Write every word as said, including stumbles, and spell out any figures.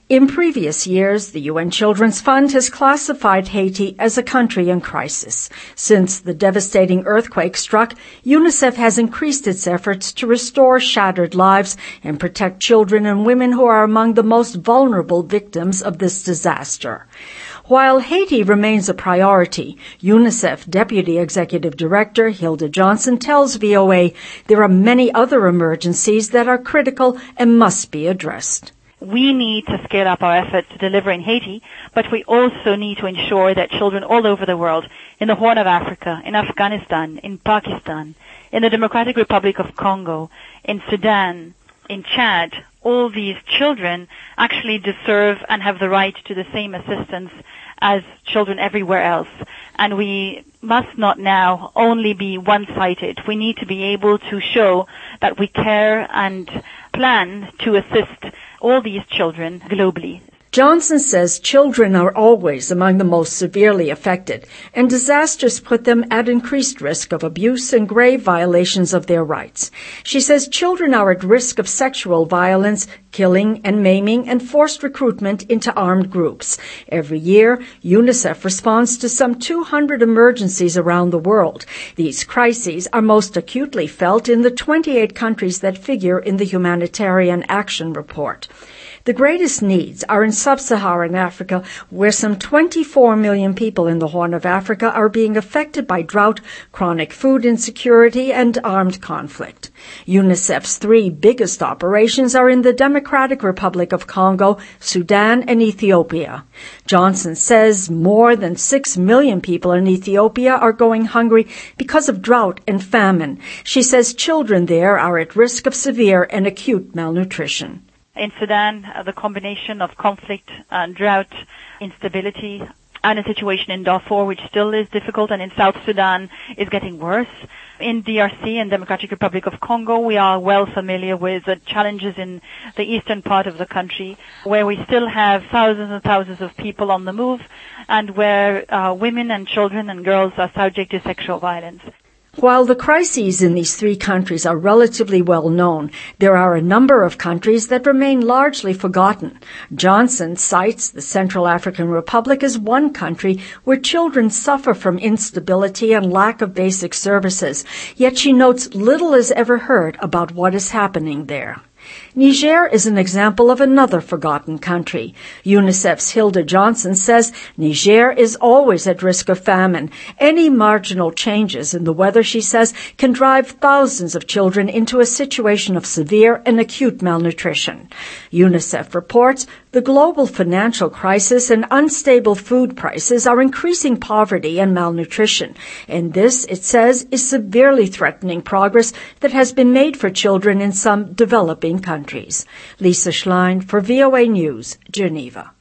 In previous years, the U N Children's Fund has classified Haiti as a country in crisis. Since the devastating earthquake struck, UNICEF has increased its efforts to restore shattered lives and protect children and women who are among the most vulnerable victims of this disaster. While Haiti remains a priority, UNICEF Deputy Executive Director Hilda Johnson tells V O A there are many other emergencies that are critical and must be addressed. We need to scale up our efforts to deliver in Haiti, but we also need to ensure that children all over the world, in the Horn of Africa, in Afghanistan, in Pakistan, in the Democratic Republic of Congo, in Sudan, in Chad, all these children actually deserve and have the right to the same assistance as children everywhere else. And we must not now only be one-sided. We need to be able to show that we care and plan to assist all these children globally. Johnson says children are always among the most severely affected, and disasters put them at increased risk of abuse and grave violations of their rights. She says children are at risk of sexual violence, killing and maiming, and forced recruitment into armed groups. Every year, UNICEF responds to some two hundred emergencies around the world. These crises are most acutely felt in the twenty-eight countries that figure in the Humanitarian Action Report. The greatest needs are in sub-Saharan Africa, where some twenty-four million people in the Horn of Africa are being affected by drought, chronic food insecurity, and armed conflict. UNICEF's three biggest operations are in the Democratic Republic of Congo, Sudan, and Ethiopia. Johnson says more than six million people in Ethiopia are going hungry because of drought and famine. She says children there are at risk of severe and acute malnutrition. In Sudan, uh, the combination of conflict and drought, instability, and a situation in Darfur, which still is difficult, and in South Sudan is getting worse. In D R C and Democratic Republic of Congo, we are well familiar with the challenges in the eastern part of the country, where we still have thousands and thousands of people on the move, and where uh, women and children and girls are subject to sexual violence. While the crises in these three countries are relatively well known, there are a number of countries that remain largely forgotten. Johnson cites the Central African Republic as one country where children suffer from instability and lack of basic services, yet she notes little is ever heard about what is happening there. Niger is an example of another forgotten country. UNICEF's Hilda Johnson says Niger is always at risk of famine. Any marginal changes in the weather, she says, can drive thousands of children into a situation of severe and acute malnutrition. UNICEF reports the global financial crisis and unstable food prices are increasing poverty and malnutrition, and this, it says, is severely threatening progress that has been made for children in some developing countries. Lisa Schlein for V O A News, Geneva.